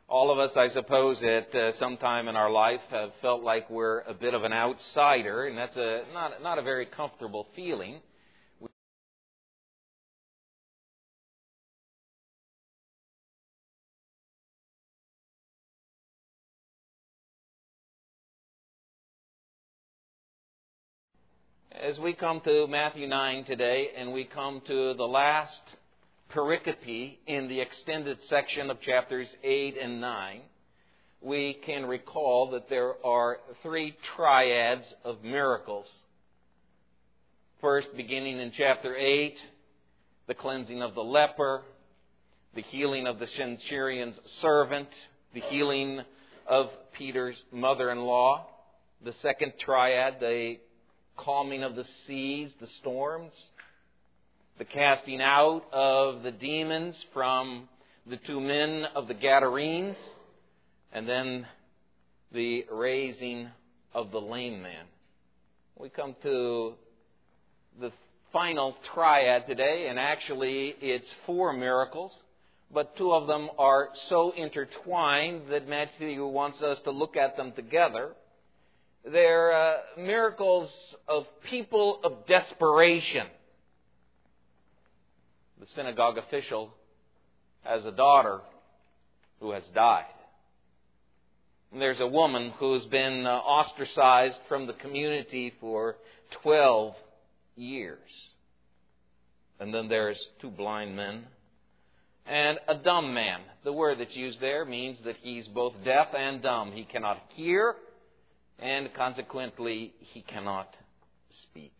All of us, I suppose, at some time in our life have felt like we're a bit of an outsider, and that's not a very comfortable feeling. As we come to Matthew 9 today, and we come to the last pericope in the extended section of chapters 8 and 9, we can recall that there are three triads of miracles. First, beginning in chapter 8, the cleansing of the leper, the healing of the centurion's servant, the healing of Peter's mother-in-law. The second triad, the calming of the seas, the storms, the casting out of the demons from the two men of the Gadarenes, and then the raising of the lame man. We come to the final triad today, and actually it's four miracles, but two of them are so intertwined that Matthew wants us to look at them together. They're miracles of people of desperation. The synagogue official has a daughter who has died. And there's a woman who's been ostracized from the community for 12 years. And then there's two blind men and a dumb man. The word that's used there means that he's both deaf and dumb. He cannot hear, and consequently, he cannot speak.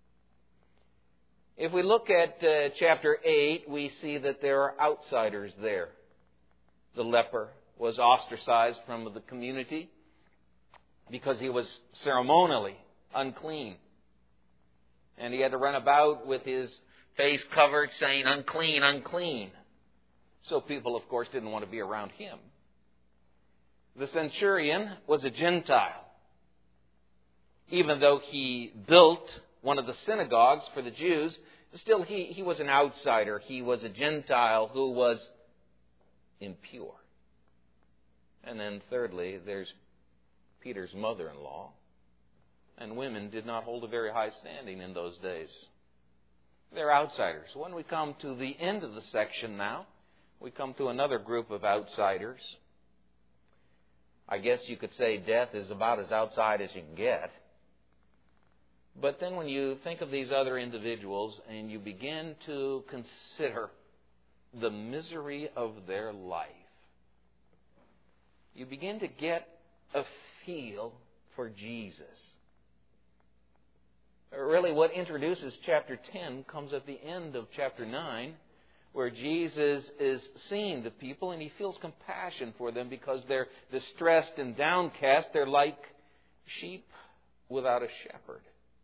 If we look at chapter 8, we see that there are outsiders there. The leper was ostracized from the community because he was ceremonially unclean. And he had to run about with his face covered saying, "Unclean, unclean." So people, of course, didn't want to be around him. The centurion was a Gentile. Even though he built one of the synagogues for the Jews, still he was an outsider. He was a Gentile who was impure. And then thirdly, there's Peter's mother-in-law. And women did not hold a very high standing in those days. They're outsiders. When we come to the end of the section now, we come to another group of outsiders. I guess you could say death is about as outside as you can get. But then when you think of these other individuals and you begin to consider the misery of their life, you begin to get a feel for Jesus. Really, what introduces chapter 10 comes at the end of chapter 9, where Jesus is seeing the people and he feels compassion for them because they're distressed and downcast. They're like sheep without a shepherd.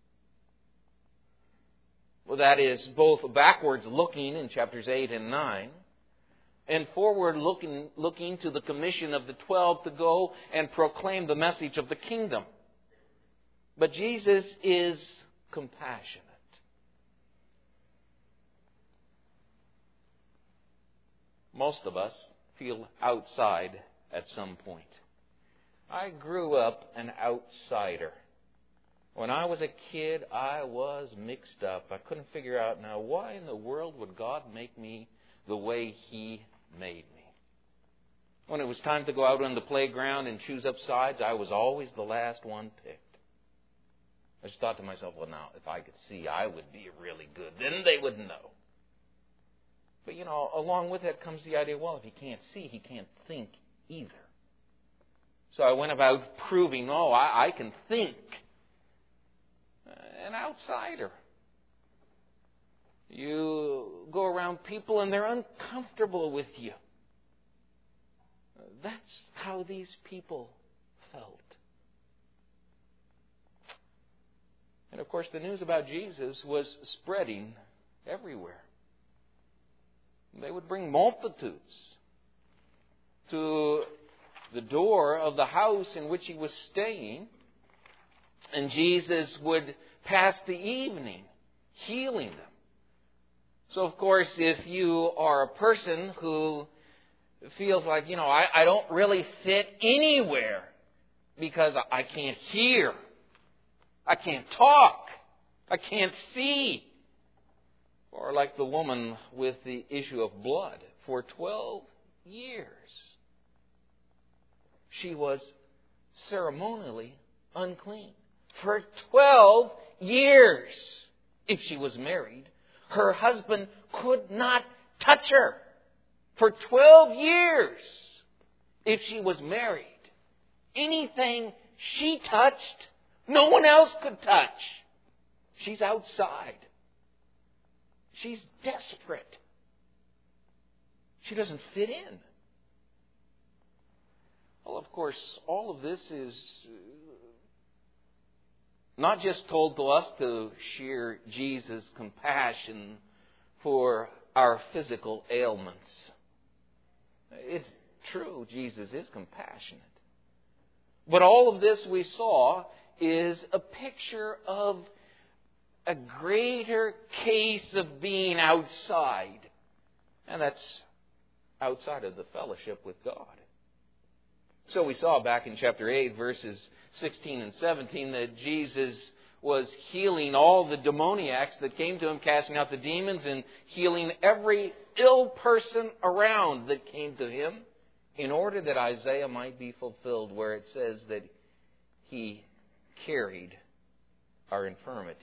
Well, that is both backwards looking in chapters 8 and 9, and forward looking to the commission of the 12 to go and proclaim the message of the kingdom. But Jesus is compassionate. Most of us feel outside at some point. I grew up an outsider. When I was a kid, I was mixed up. I couldn't figure out, now, why in the world would God make me the way He made me? When it was time to go out on the playground and choose up sides, I was always the last one picked. I just thought to myself, well, now, if I could see, I would be really good. Then they would know. But, along with that comes the idea, well, if he can't see, he can't think either. So I went about proving, I can think. An outsider. You go around people and they're uncomfortable with you. That's how these people felt. And of course, the news about Jesus was spreading everywhere. They would bring multitudes to the door of the house in which he was staying, and Jesus would pass the evening healing them. So, of course, if you are a person who feels like, I don't really fit anywhere because I can't hear. I can't talk. I can't see. Or like the woman with the issue of blood. For 12 years, she was ceremonially unclean. For 12 years, if she was married, her husband could not touch her. For 12 years, if she was married, anything she touched, no one else could touch. She's outside. She's desperate. She doesn't fit in. Well, of course, all of this is not just told to us to share Jesus' compassion for our physical ailments. It's true, Jesus is compassionate. But all of this we saw is a picture of a greater case of being outside. And that's outside of the fellowship with God. So we saw back in chapter 8, verses 16 and 17, that Jesus was healing all the demoniacs that came to him, casting out the demons and healing every ill person around that came to him, in order that Isaiah might be fulfilled, where it says that he carried our infirmities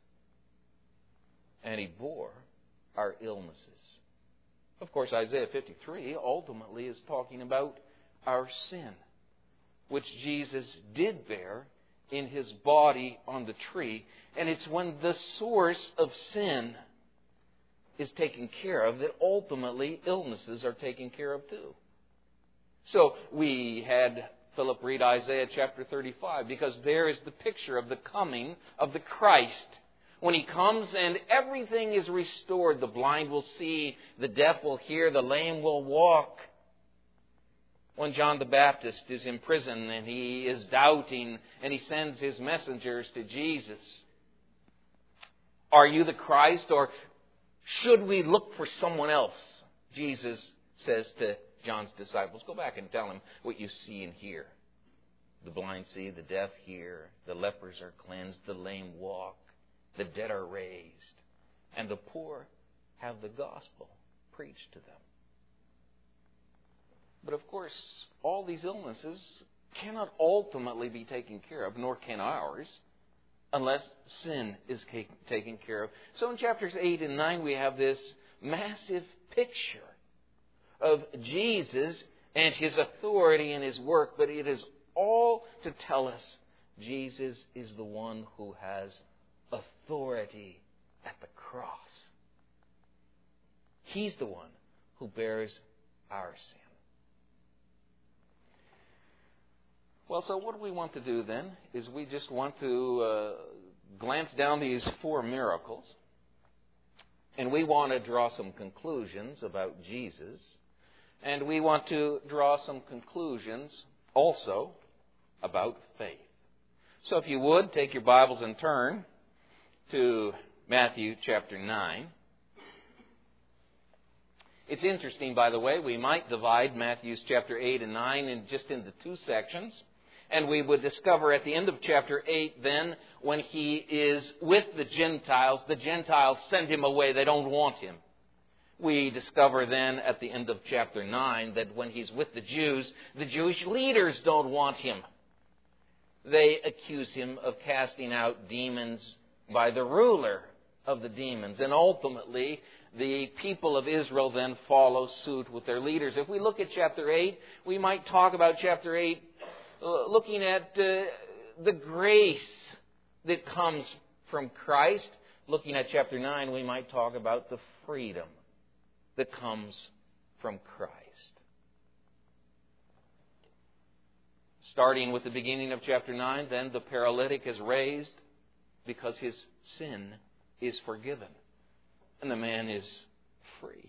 and he bore our illnesses. Of course, Isaiah 53 ultimately is talking about our sin, which Jesus did bear in his body on the tree. And it's when the source of sin is taken care of that ultimately illnesses are taken care of too. So we had Philip read Isaiah chapter 35, because there is the picture of the coming of the Christ. When he comes and everything is restored, the blind will see, the deaf will hear, the lame will walk. When John the Baptist is in prison and he is doubting and he sends his messengers to Jesus, "Are you the Christ, or should we look for someone else?" Jesus says to John's disciples, "Go back and tell him what you see and hear. The blind see, the deaf hear, the lepers are cleansed, the lame walk, the dead are raised, and the poor have the gospel preached to them." But of course, all these illnesses cannot ultimately be taken care of, nor can ours, unless sin is taken care of. So in chapters 8 and 9, we have this massive picture of Jesus and his authority and his work, but it is all to tell us Jesus is the one who has authority at the cross. He's the one who bears our sin. Well, so what we want to do then is we just want to glance down these four miracles, and we want to draw some conclusions about Jesus, and we want to draw some conclusions also about faith. So if you would, take your Bibles and turn to Matthew chapter 9. It's interesting, by the way, we might divide Matthew's chapter 8 and 9 into two sections. And we would discover at the end of chapter 8 then, when he is with the Gentiles send him away. They don't want him. We discover then at the end of chapter 9 that when he's with the Jews, the Jewish leaders don't want him. They accuse him of casting out demons by the ruler of the demons. And ultimately, the people of Israel then follow suit with their leaders. If we look at chapter 8, we might talk about chapter 8 looking at the grace that comes from Christ. Looking at chapter 9, we might talk about the freedom that comes from Christ. Starting with the beginning of chapter 9, then the paralytic is raised because his sin is forgiven, and the man is free.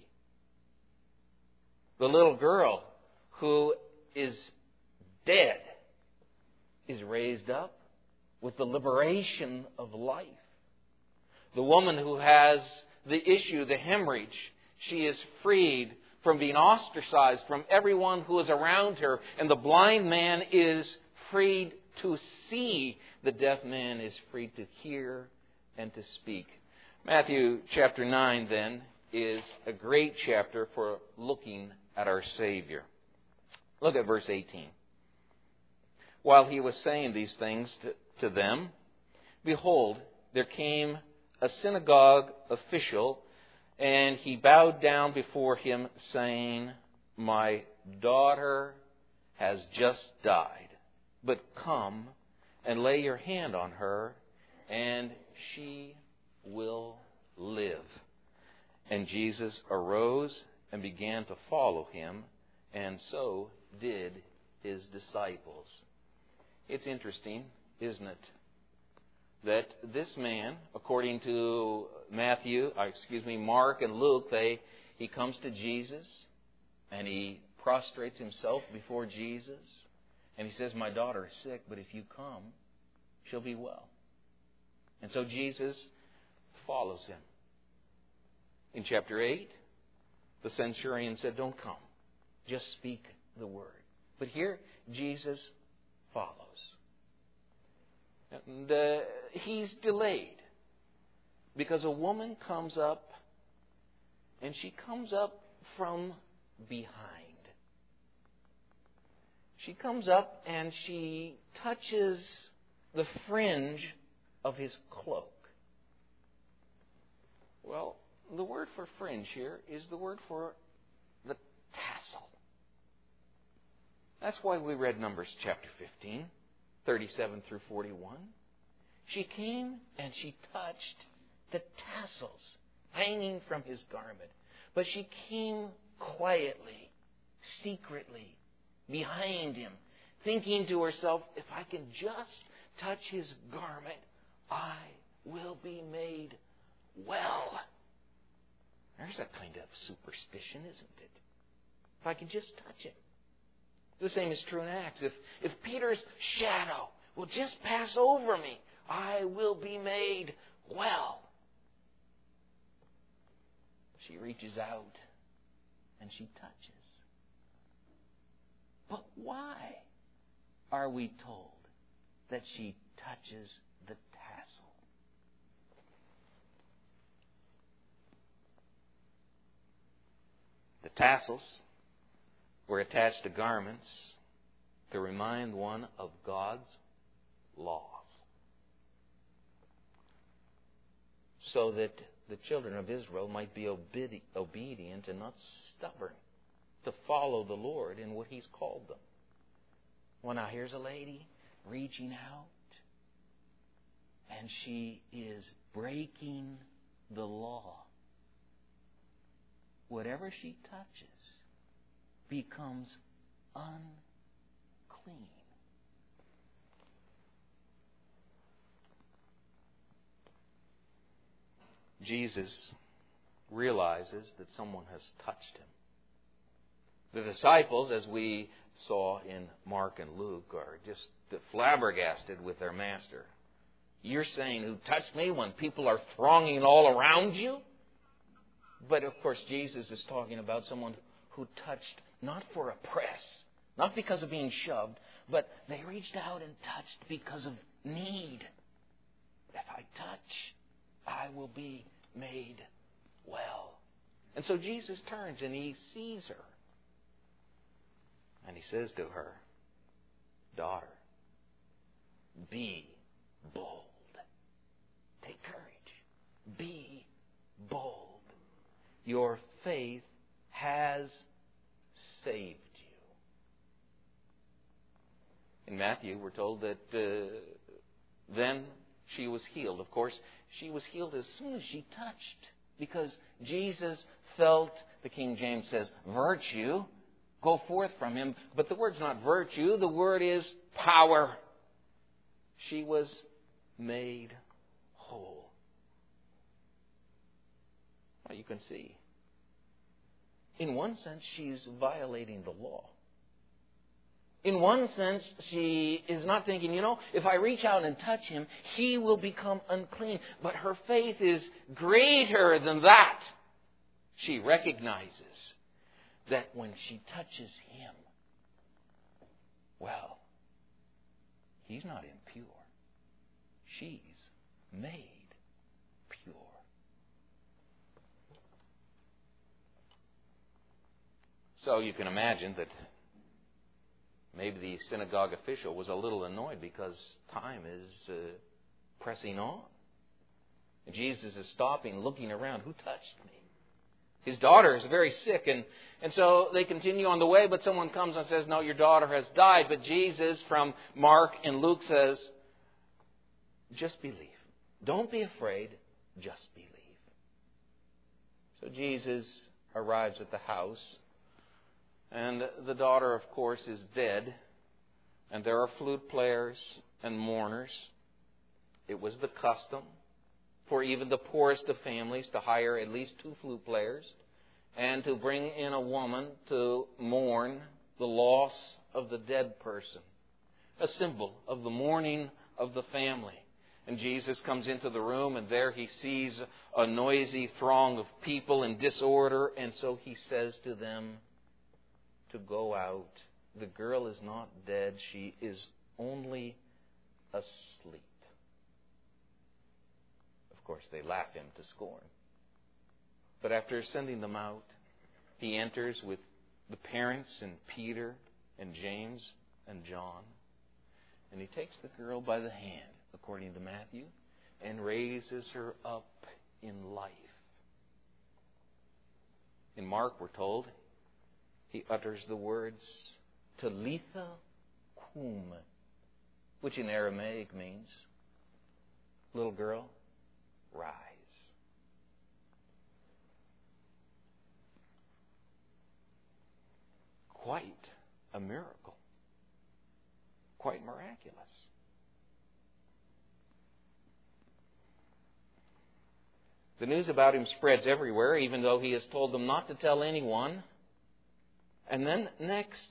The little girl who is dead is raised up with the liberation of life. The woman who has the issue, the hemorrhage, she is freed from being ostracized from everyone who is around her. And the blind man is freed to see. The deaf man is free to hear and to speak. Matthew chapter 9, then, is a great chapter for looking at our Savior. Look at verse 18. While he was saying these things to them, behold, there came a synagogue official, and he bowed down before him, saying, My daughter has just died, but come and lay your hand on her, and she will live. And Jesus arose and began to follow him, and so did his disciples. It's interesting, isn't it, that this man, according to Mark and Luke, he comes to Jesus and he prostrates himself before Jesus, and he says, My daughter is sick, but if you come, she'll be well. And so Jesus follows him. In chapter 8, the centurion said, Don't come. Just speak the word. But here, Jesus follows. And he's delayed because a woman comes up, and she comes up from behind. She comes up and she touches the fringe of his cloak. Well, the word for fringe here is the word for the tassel. That's why we read Numbers chapter 15, 37 through 41. She came and she touched the tassels hanging from his garment. But she came quietly, secretly, behind him, thinking to herself, if I can just touch his garment, I will be made well. There's a kind of superstition, isn't it? If I can just touch him. The same is true in Acts. If Peter's shadow will just pass over me, I will be made well. She reaches out and she touches. But why are we told that she touches the tassel? The tassels were attached to garments to remind one of God's laws, so that the children of Israel might be obedient and not stubborn, to follow the Lord in what He's called them. Well, now here's a lady reaching out, and she is breaking the law. Whatever she touches becomes unclean. Jesus realizes that someone has touched him. The disciples, as we saw in Mark and Luke, are just flabbergasted with their master. You're saying, who touched me, when people are thronging all around you? But of course, Jesus is talking about someone who touched not for a press, not because of being shoved, but they reached out and touched because of need. If I touch, I will be made well. And so Jesus turns and he sees her. And he says to her, Daughter, be bold. Take courage. Be bold. Your faith has saved you. In Matthew, we're told that then she was healed. Of course, she was healed as soon as she touched, because Jesus felt, the King James says, virtue go forth from him. But the word's not virtue, the word is power. She was made whole. Well, you can see. In one sense, she's violating the law. In one sense, she is not thinking, if I reach out and touch him, he will become unclean. But her faith is greater than that. She recognizes that when she touches him, well, he's not impure. She's made pure. So you can imagine that maybe the synagogue official was a little annoyed because time is pressing on. And Jesus is stopping, looking around. Who touched me? His daughter is very sick, and so they continue on the way, but someone comes and says, no, your daughter has died. But Jesus, from Mark and Luke, says, just believe. Don't be afraid, just believe. So Jesus arrives at the house, and the daughter, of course, is dead, and there are flute players and mourners. It was the custom for even the poorest of families to hire at least 2 flute players and to bring in a woman to mourn the loss of the dead person, a symbol of the mourning of the family. And Jesus comes into the room, and there he sees a noisy throng of people in disorder, and so he says to them to go out. The girl is not dead, she is only asleep. Of course, they laugh him to scorn. But after sending them out, he enters with the parents and Peter and James and John. And he takes the girl by the hand, according to Matthew, and raises her up in life. In Mark, we're told, he utters the words, Talitha kum, which in Aramaic means, little girl, rise. Quite a miracle. Quite miraculous. The news about him spreads everywhere, even though he has told them not to tell anyone. And then next,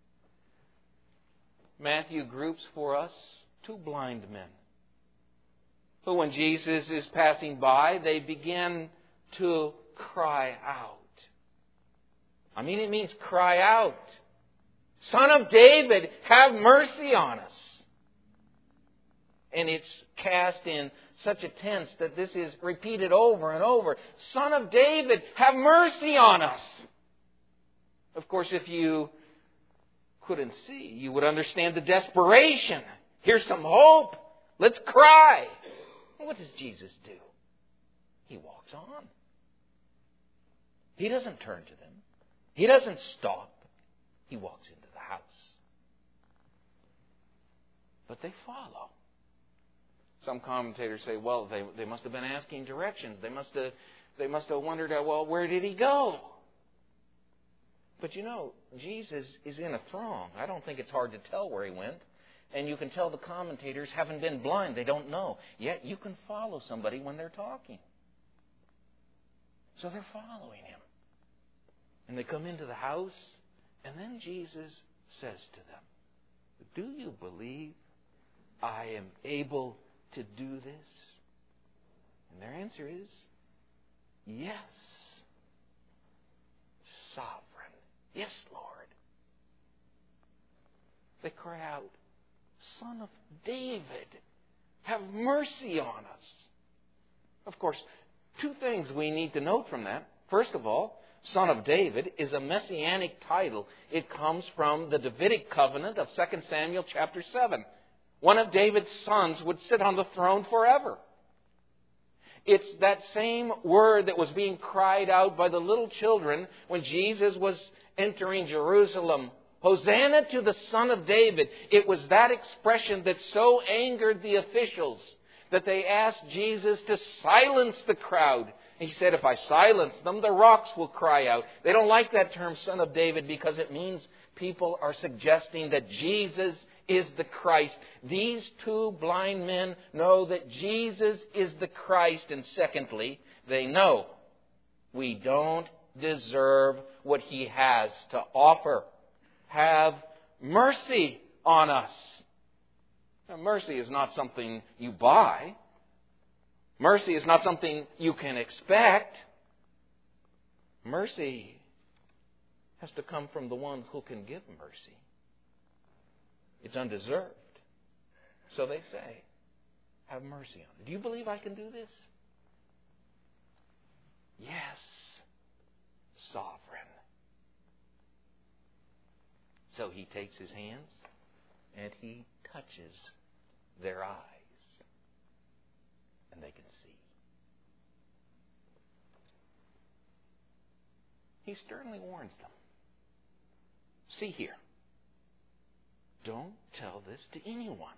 Matthew groups for us 2 blind men, who, when Jesus is passing by, they begin to cry out. I mean, it means cry out. Son of David, have mercy on us. And it's cast in such a tense that this is repeated over and over. Son of David, have mercy on us. Of course, if you couldn't see, you would understand the desperation. Here's some hope. Let's cry. What does Jesus do? He walks on. He doesn't turn to them. He doesn't stop. He walks into the house. But they follow. Some commentators say, well, they must have been asking directions. They must have wondered, well, where did he go? But you know, Jesus is in a throng. I don't think it's hard to tell where he went. And you can tell the commentators haven't been blind. They don't know. Yet you can follow somebody when they're talking. So they're following him. And they come into the house, and then Jesus says to them, do you believe I am able to do this? And their answer is, yes, sovereign. Yes, Lord. They cry out, Son of David, have mercy on us. Of course, 2 things we need to note from that. First of all, Son of David is a messianic title. It comes from the Davidic covenant of 2 Samuel chapter 7. One of David's sons would sit on the throne forever. It's that same word that was being cried out by the little children when Jesus was entering Jerusalem. Hosanna to the Son of David. It was that expression that so angered the officials that they asked Jesus to silence the crowd. He said, if I silence them, the rocks will cry out. They don't like that term, Son of David, because it means people are suggesting that Jesus is the Christ. These 2 blind men know that Jesus is the Christ. And secondly, they know we don't deserve what he has to offer. Have mercy on us. Now, mercy is not something you buy. Mercy is not something you can expect. Mercy has to come from the one who can give mercy. It's undeserved. So they say, have mercy on it. Do you believe I can do this? Yes, sovereign. So he takes his hands and he touches their eyes. And they can see. He sternly warns them. See here. Don't tell this to anyone.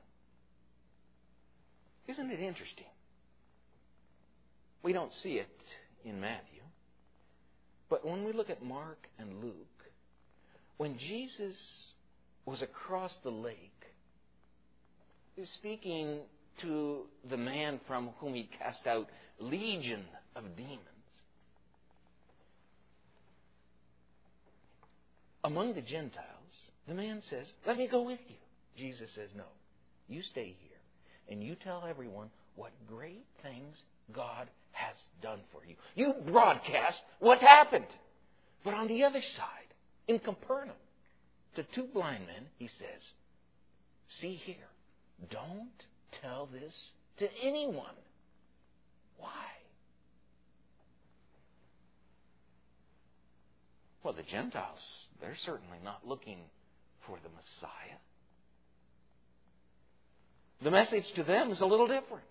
Isn't it interesting? We don't see it in Matthew. But when we look at Mark and Luke, when Jesus was across the lake, he was speaking to the man from whom he cast out legion of demons. Among the Gentiles, the man says, let me go with you. Jesus says, no, you stay here and you tell everyone what great things God has done for you. You broadcast what happened. But on the other side, in Capernaum, to two blind men, he says, see here, don't tell this to anyone. Why? Well, the Gentiles, they're certainly not looking for the Messiah. The message to them is a little different.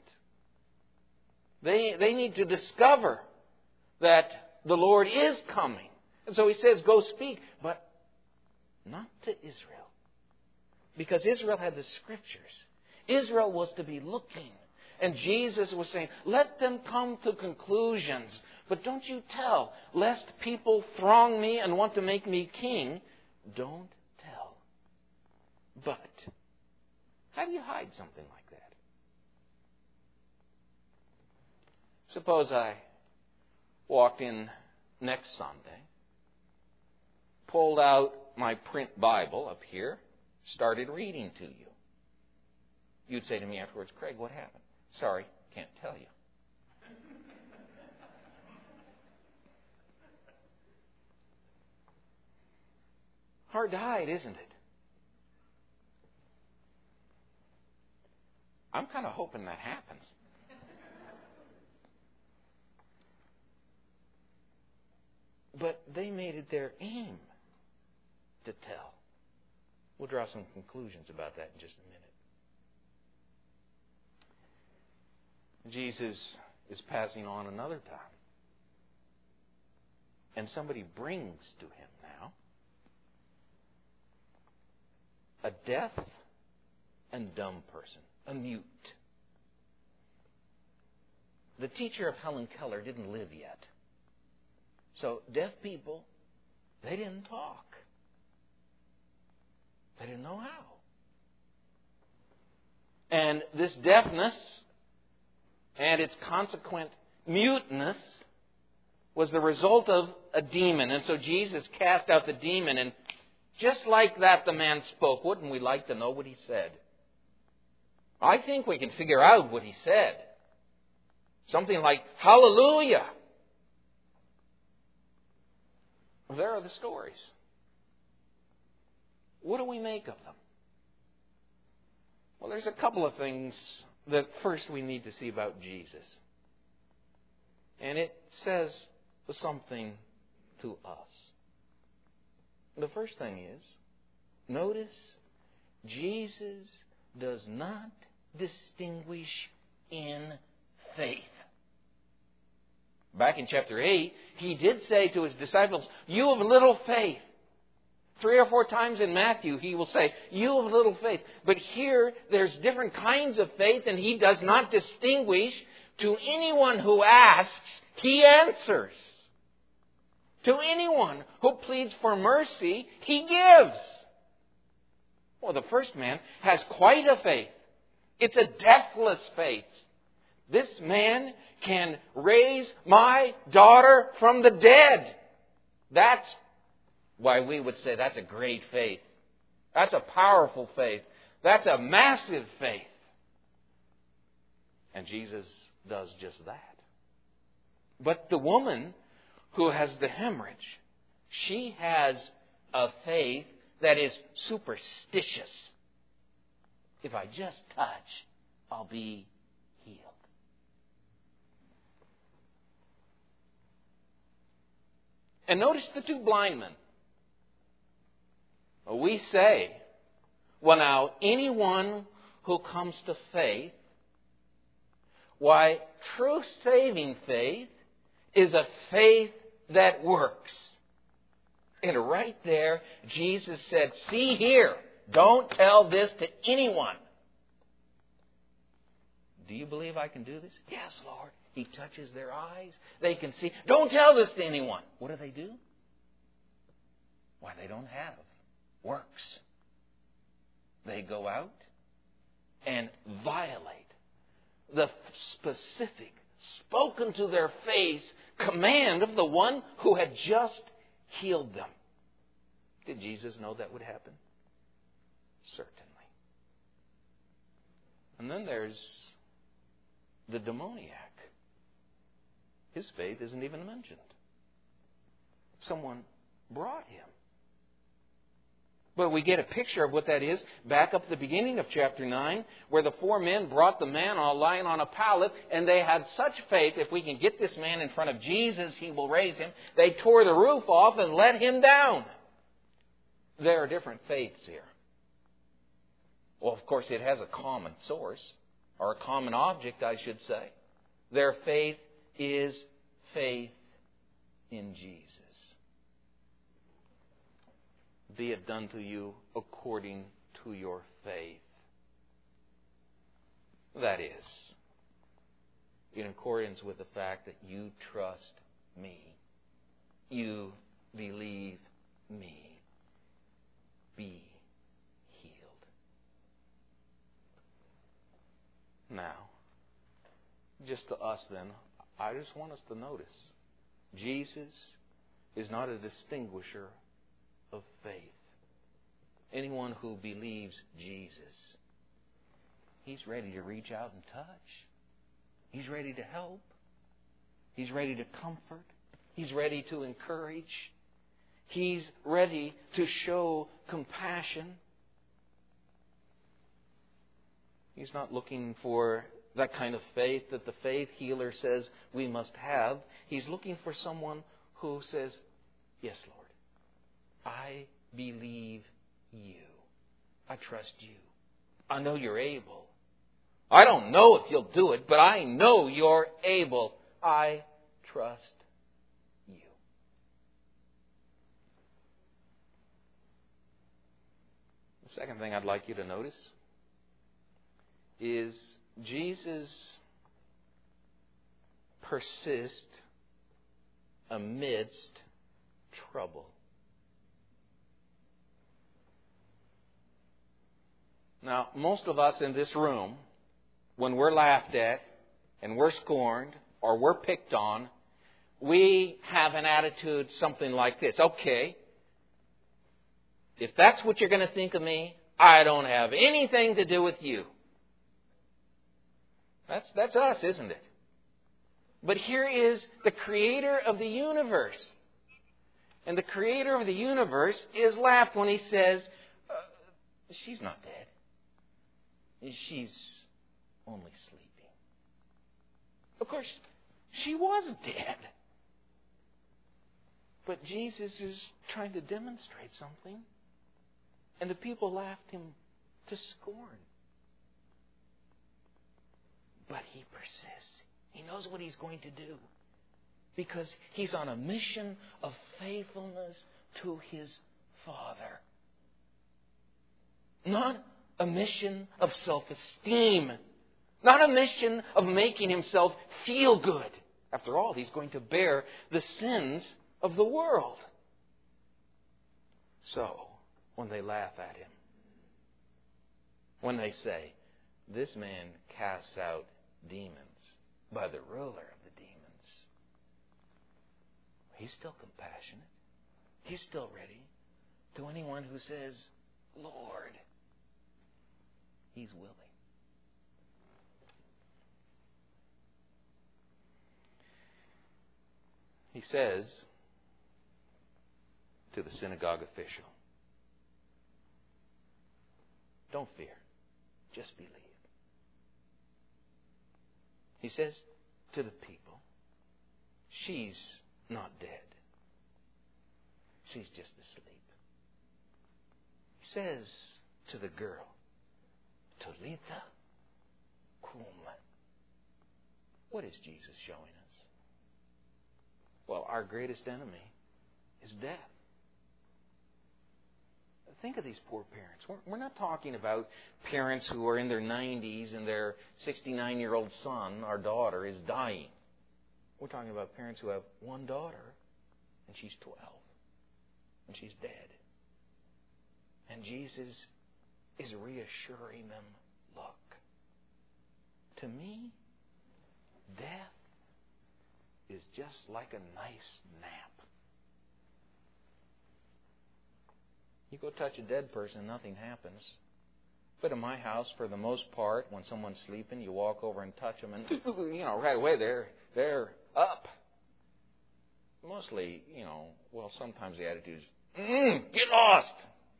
They need to discover that the Lord is coming. And so he says, go speak, but not to Israel. Because Israel had the Scriptures. Israel was to be looking. And Jesus was saying, let them come to conclusions. But don't you tell, lest people throng me and want to make me king. Don't tell. But how do you hide something like that? Suppose I walked in next Sunday, pulled out my print Bible up here, started reading to you. You'd say to me afterwards, Craig, what happened? Sorry, can't tell you. Hard to hide, isn't it? I'm kind of hoping that happens. But they made it their aim to tell. We'll draw some conclusions about that in just a minute. Jesus is passing on another time. And somebody brings to him now a deaf and dumb person, a mute. The teacher of Helen Keller didn't live yet. So deaf people, they didn't talk. They didn't know how. And this deafness and its consequent muteness was the result of a demon. And so Jesus cast out the demon, and just like that the man spoke. Wouldn't we like to know what he said? I think we can figure out what he said. Something like, hallelujah. Well, there are the stories. What do we make of them? Well, there's a couple of things that first we need to see about Jesus. And it says something to us. The first thing is, notice, Jesus does not distinguish in faith. Back in chapter 8, he did say to his disciples, you have little faith. 3 or 4 times in Matthew, he will say, you have little faith. But here, there's different kinds of faith, and he does not distinguish. To anyone who asks, he answers. To anyone who pleads for mercy, he gives. Well, the first man has quite a faith. It's a deathless faith. This man can raise my daughter from the dead. That's why we would say that's a great faith. That's a powerful faith. That's a massive faith. And Jesus does just that. But the woman who has the hemorrhage, she has a faith that is superstitious. If I just touch, I'll be healed. And notice the two blind men. We say, well, now, anyone who comes to faith, why, true saving faith is a faith that works. And right there, Jesus said, see here, don't tell this to anyone. Do you believe I can do this? Yes, Lord. He touches their eyes. They can see. Don't tell this to anyone. What do? Why, they don't have works. They go out and violate the specific, spoken to their face command of the one who had just healed them. Did Jesus know that would happen? Certainly. And then there's the demoniac. His faith isn't even mentioned. Someone brought him. But we get a picture of what that is back up at the beginning of chapter 9, where the 4 men brought the man lying on a pallet, and they had such faith, if we can get this man in front of Jesus, he will raise him. They tore the roof off and let him down. There are different faiths here. Well, of course, it has a common source, or a common object, I should say. Their faith is faith in Jesus. Be it done to you according to your faith. That is, in accordance with the fact that you trust me. You believe me. Be healed. Now, just to us then, I just want us to notice, Jesus is not a distinguisher of faith. Anyone who believes Jesus, He's ready to reach out and touch. He's ready to help. He's ready to comfort. He's ready to encourage. He's ready to show compassion. He's not looking for that kind of faith that the faith healer says we must have. He's looking for someone who says, yes, Lord, I believe you. I trust you. I know you're able. I don't know if you'll do it, but I know you're able. I trust you. The second thing I'd like you to notice is Jesus persists amidst trouble. Now, most of us in this room, when we're laughed at and we're scorned or we're picked on, we have an attitude something like this. Okay, if that's what you're going to think of me, I don't have anything to do with you. That's us, isn't it? But here is the Creator of the universe. And the Creator of the universe is laughed when He says, she's not dead. She's only sleeping. Of course, she was dead. But Jesus is trying to demonstrate something. And the people laughed Him to scorn. But He persists. He knows what He's going to do. Because He's on a mission of faithfulness to His Father. Not a mission of self-esteem. Not a mission of making Himself feel good. After all, He's going to bear the sins of the world. So, when they laugh at Him, when they say, this man casts out demons by the ruler of the demons, He's still compassionate. He's still ready to anyone who says, Lord. He's willing. He says, to the synagogue official, don't fear, just believe. He says to the people, she's not dead. She's just asleep. He says to the girl, Talitha cum. What is Jesus showing us? Well, our greatest enemy is death. Think of these poor parents. We're not talking about parents who are in their 90s and their 69-year-old son or daughter is dying. We're talking about parents who have one daughter and she's 12 and she's dead. And Jesus is reassuring them, look, to me, death is just like a nice nap. You go touch a dead person, nothing happens. But in my house, for the most part, when someone's sleeping, you walk over and touch them, and right away they're up. Mostly, sometimes the attitude is, get lost.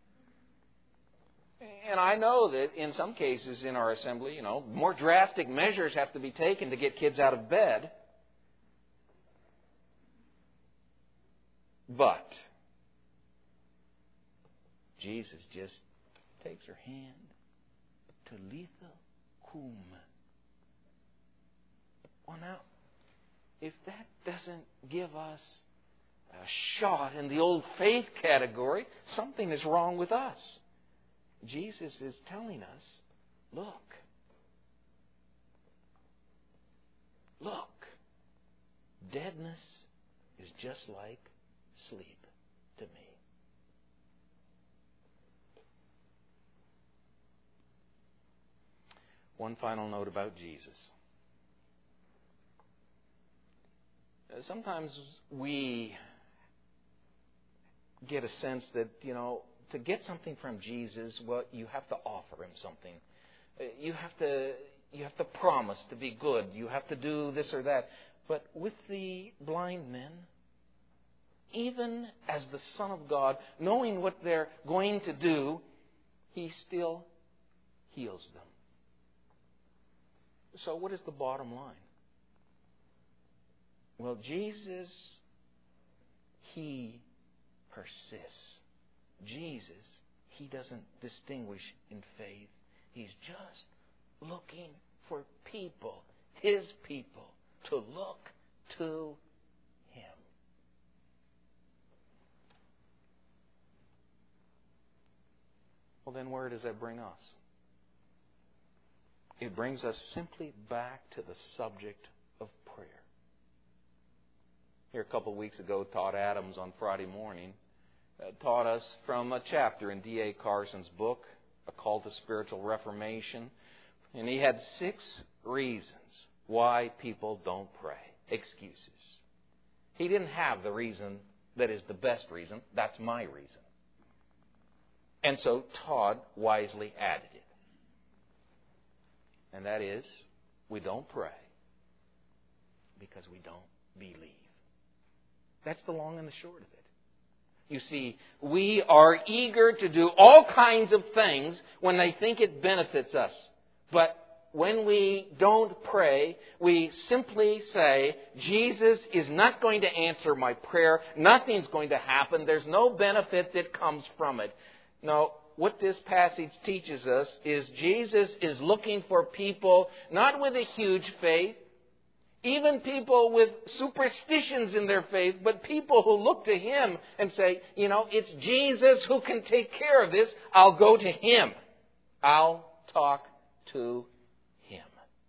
And I know that in some cases in our assembly, more drastic measures have to be taken to get kids out of bed. But Jesus just takes her hand, Talitha cum. Well, now, if that doesn't give us a shot in the old faith category, something is wrong with us. Jesus is telling us, look, deadness is just like sleep to me. One final note about Jesus. Sometimes we get a sense that, to get something from Jesus, well, you have to offer Him something. You have to promise to be good. You have to do this or that. But with the blind men, even as the Son of God, knowing what they're going to do, He still heals them. So what is the bottom line? Well, Jesus, He persists. Jesus, He doesn't distinguish in faith. He's just looking for people, His people, to look to Him. Well, then where does that bring us? It brings us simply back to the subject of prayer. Here a couple of weeks ago, Todd Adams on Friday morning taught us from a chapter in D.A. Carson's book, A Call to Spiritual Reformation. And he had 6 reasons why people don't pray. Excuses. He didn't have the reason that is the best reason. That's my reason. And so Todd wisely added it. And that is, we don't pray because we don't believe. That's the long and the short of it. You see, we are eager to do all kinds of things when they think it benefits us. But when we don't pray, we simply say, Jesus is not going to answer my prayer. Nothing's going to happen. There's no benefit that comes from it. No. What this passage teaches us is Jesus is looking for people not with a huge faith, even people with superstitions in their faith, but people who look to Him and say, it's Jesus who can take care of this. I'll go to Him. I'll talk to Him.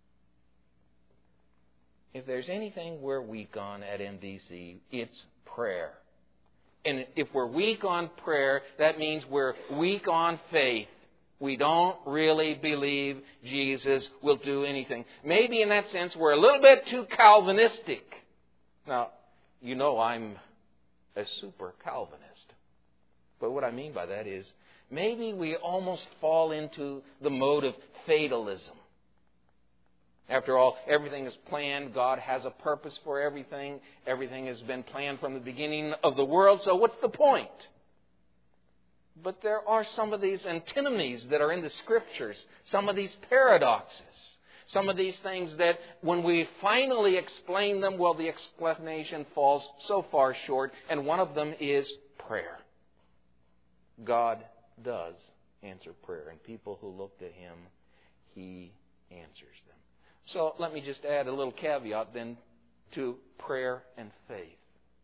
If there's anything we're weak on at MDC, it's prayer. And if we're weak on prayer, that means we're weak on faith. We don't really believe Jesus will do anything. Maybe in that sense, we're a little bit too Calvinistic. Now, I'm a super Calvinist. But what I mean by that is, maybe we almost fall into the mode of fatalism. After all, everything is planned. God has a purpose for everything. Everything has been planned from the beginning of the world. So what's the point? But there are some of these antinomies that are in the Scriptures. Some of these paradoxes. Some of these things that when we finally explain them, well, the explanation falls so far short. And one of them is prayer. God does answer prayer. And people who look to Him, He answers them. So let me just add a little caveat then to prayer and faith.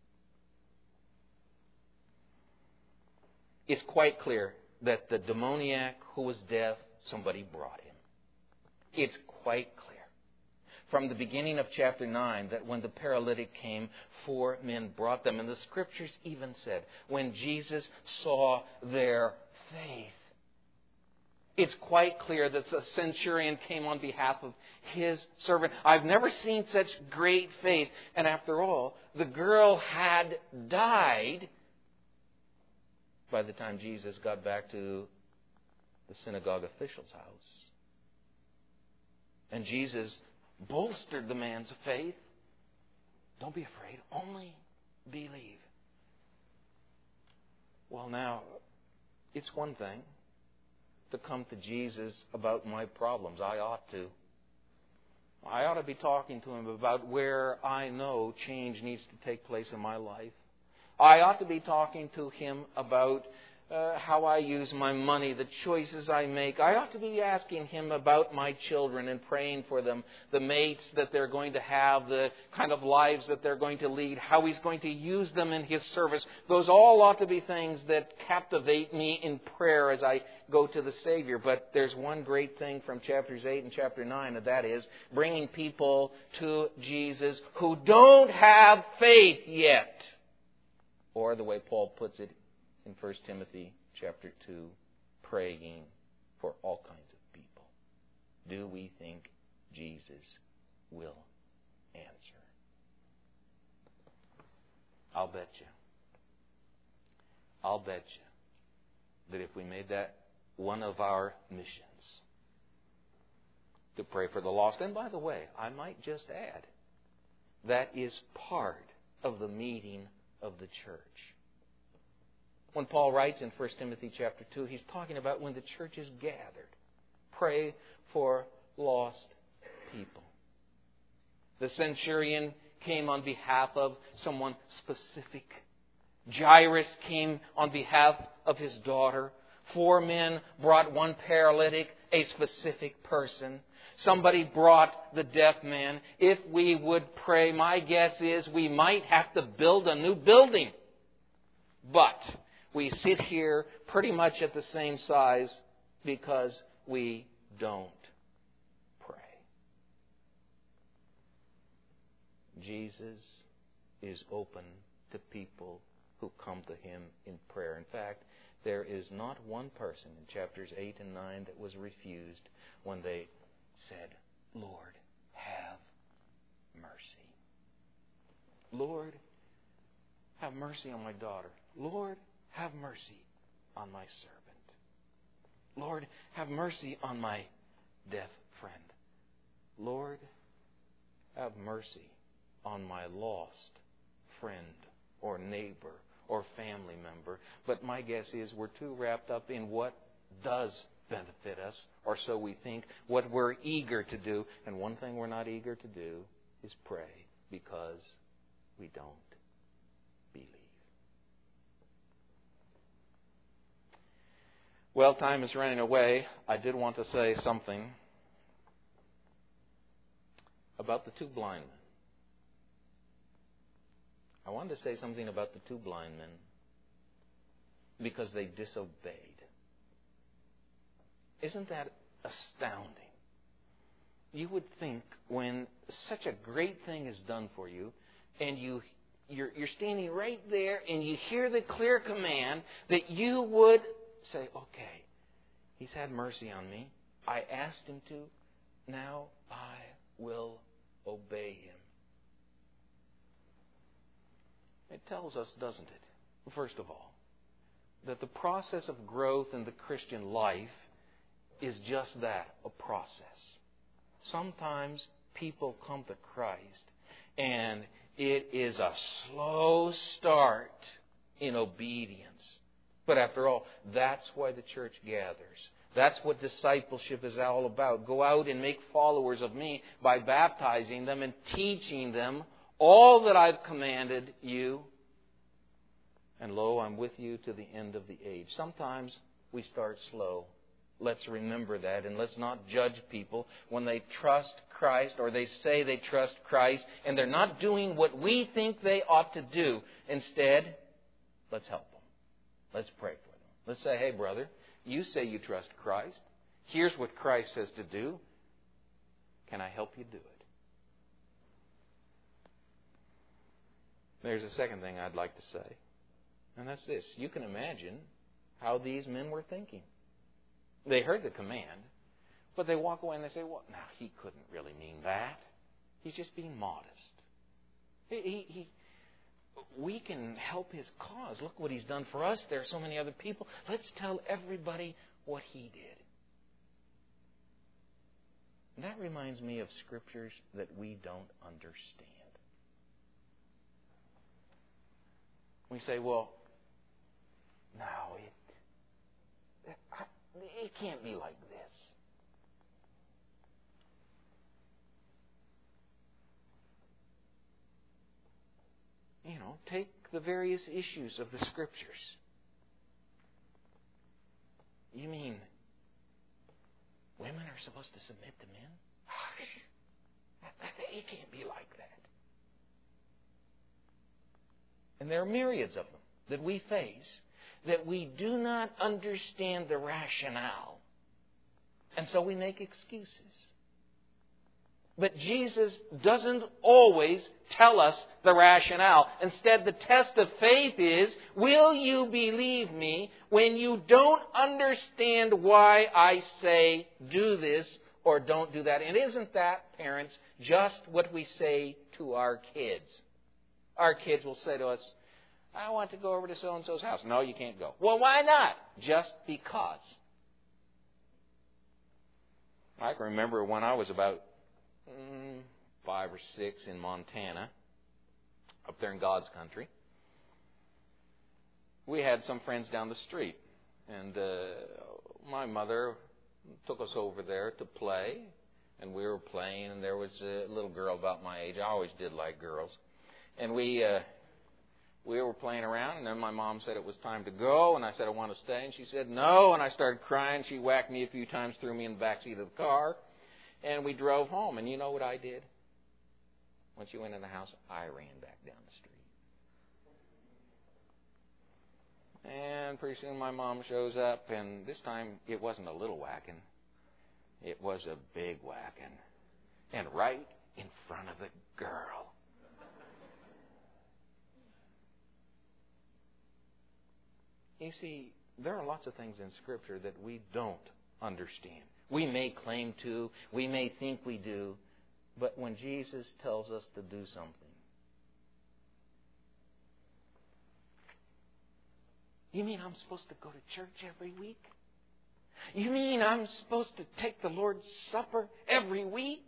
It's quite clear that the demoniac who was deaf, somebody brought him. It's quite clear from the beginning of chapter 9 that when the paralytic came, 4 men brought them. And the Scriptures even said, when Jesus saw their faith, it's quite clear that the centurion came on behalf of his servant. I've never seen such great faith. And after all, the girl had died by the time Jesus got back to the synagogue official's house. And Jesus bolstered the man's faith. Don't be afraid, only believe. Well, now, it's one thing to come to Jesus about my problems. I ought to be talking to Him about where I know change needs to take place in my life. I ought to be talking to Him about how I use my money, the choices I make. I ought to be asking Him about my children and praying for them, the mates that they're going to have, the kind of lives that they're going to lead, how He's going to use them in His service. Those all ought to be things that captivate me in prayer as I go to the Savior. But there's one great thing from chapters 8 and chapter 9, and that is bringing people to Jesus who don't have faith yet. Or the way Paul puts it in 1 Timothy chapter 2, praying for all kinds of people. Do we think Jesus will answer? I'll bet you that if we made that one of our missions, to pray for the lost, and by the way, I might just add, that is part of the meeting of the church. When Paul writes in 1 Timothy chapter 2, he's talking about when the church is gathered. Pray for lost people. The centurion came on behalf of someone specific. Jairus came on behalf of his daughter. 4 men brought one paralytic, a specific person. Somebody brought the deaf man. If we would pray, my guess is we might have to build a new building. But we sit here pretty much at the same size because we don't pray. Jesus is open to people who come to Him in prayer. In fact, there is not one person in chapters 8 and 9 that was refused when they said, Lord, have mercy. Lord, have mercy on my daughter. Lord, have mercy on my servant. Lord, have mercy on my deaf friend. Lord, have mercy on my lost friend or neighbor or family member. But my guess is we're too wrapped up in what does benefit us, or so we think, what we're eager to do. And one thing we're not eager to do is pray because we don't believe. Well, time is running away. I did want to say something about the 2 blind men. I wanted to say something about the 2 blind men because they disobeyed. Isn't that astounding? You would think when such a great thing is done for you and you're standing right there and you hear the clear command that you would say, okay, He's had mercy on me. I asked Him to. Now I will obey Him. It tells us, doesn't it, first of all, that the process of growth in the Christian life is just that, a process. sometimes people come to Christ and it is a slow start in obedience. But after all, that's why the church gathers. That's what discipleship is all about. Go out and make followers of me by baptizing them and teaching them all that I've commanded you. And lo, I'm with you to the end of the age. Sometimes we start slow. Let's remember that, and let's not judge people when they trust Christ or they say they trust Christ and they're not doing what we think they ought to do. Instead, let's help them. Let's pray for them. Let's say, hey, brother, you say you trust Christ. Here's what Christ says to do. Can I help you do it? There's a second thing I'd like to say, and that's this. You can imagine how these men were thinking. They heard the command, but they walk away and they say, well, no, he couldn't really mean that. He's just being modest. We can help his cause. Look what he's done for us. There are so many other people. Let's tell everybody what he did. And that reminds me of scriptures that we don't understand. We say, well, no, it can't be like this. Take the various issues of the Scriptures. You mean women are supposed to submit to men? It can't be like that. And there are myriads of them that we face that we do not understand the rationale. And so we make excuses. But Jesus doesn't always tell us the rationale. Instead, the test of faith is, will you believe me when you don't understand why I say do this or don't do that? And isn't that, parents, just what we say to our kids? Our kids will say to us, I want to go over to so-and-so's house. No, you can't go. Well, why not? Just because. I can remember when I was about 5 or 6 in Montana, up there in God's country. We had some friends down the street, and my mother took us over there to play, and we were playing, and there was a little girl about my age. I always did like girls. And we were playing around, and then my mom said it was time to go, and I said I want to stay, and she said no, and I started crying. She whacked me a few times, threw me in the back seat of the car, and we drove home. And you know what I did? When she went in the house, I ran back down the street. And pretty soon my mom shows up, and this time it wasn't a little whacking. It was a big whacking. And right in front of the girl. You see, there are lots of things in Scripture that we don't understand. We may claim to, we may think we do, but when Jesus tells us to do something, you mean I'm supposed to go to church every week? You mean I'm supposed to take the Lord's Supper every week?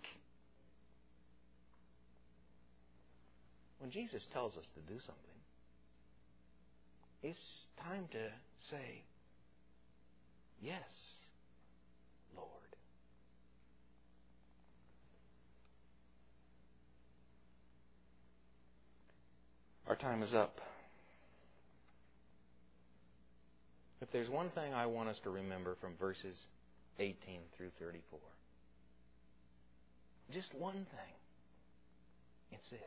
When Jesus tells us to do something, it's time to say, yes, Lord. Our time is up. If there's one thing I want us to remember from verses 18 through 34, just one thing, it's this.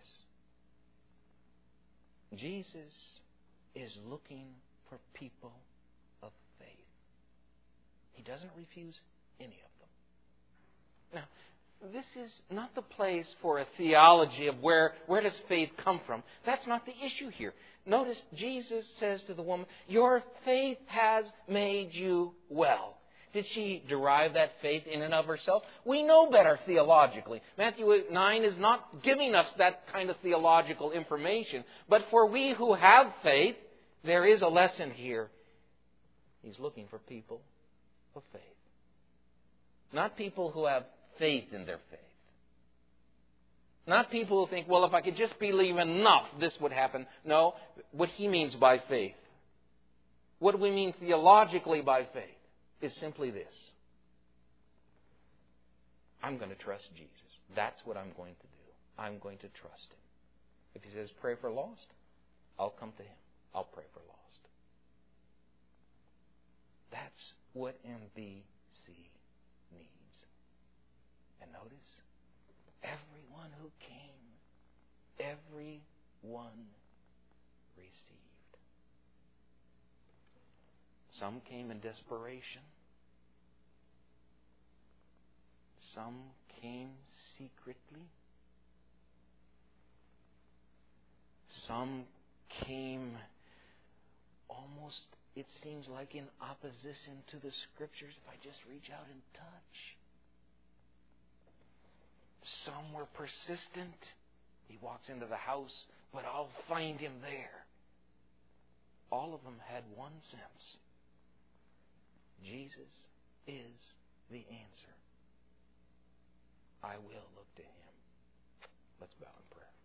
Jesus is looking for people of faith. He doesn't refuse any of them. Now, this is not the place for a theology of where does faith come from. That's not the issue here. Notice Jesus says to the woman, your faith has made you well. Did she derive that faith in and of herself? We know better theologically. Matthew 9 is not giving us that kind of theological information. But for we who have faith, there is a lesson here. He's looking for people of faith. Not people who have faith in their faith. Not people who think, well, if I could just believe enough, this would happen. No, what he means by faith, what we mean theologically by faith, is simply this. I'm going to trust Jesus. That's what I'm going to do. I'm going to trust Him. If He says, pray for lost, I'll come to Him. I'll pray for lost. That's what MBC needs. And notice, everyone who came, everyone received. Some came in desperation. Some came secretly. Some came almost, it seems like, in opposition to the Scriptures. If I just reach out and touch. Some were persistent. He walks into the house, but I'll find him there. All of them had one sense. Jesus is the answer. I will look to Him. Let's bow in prayer.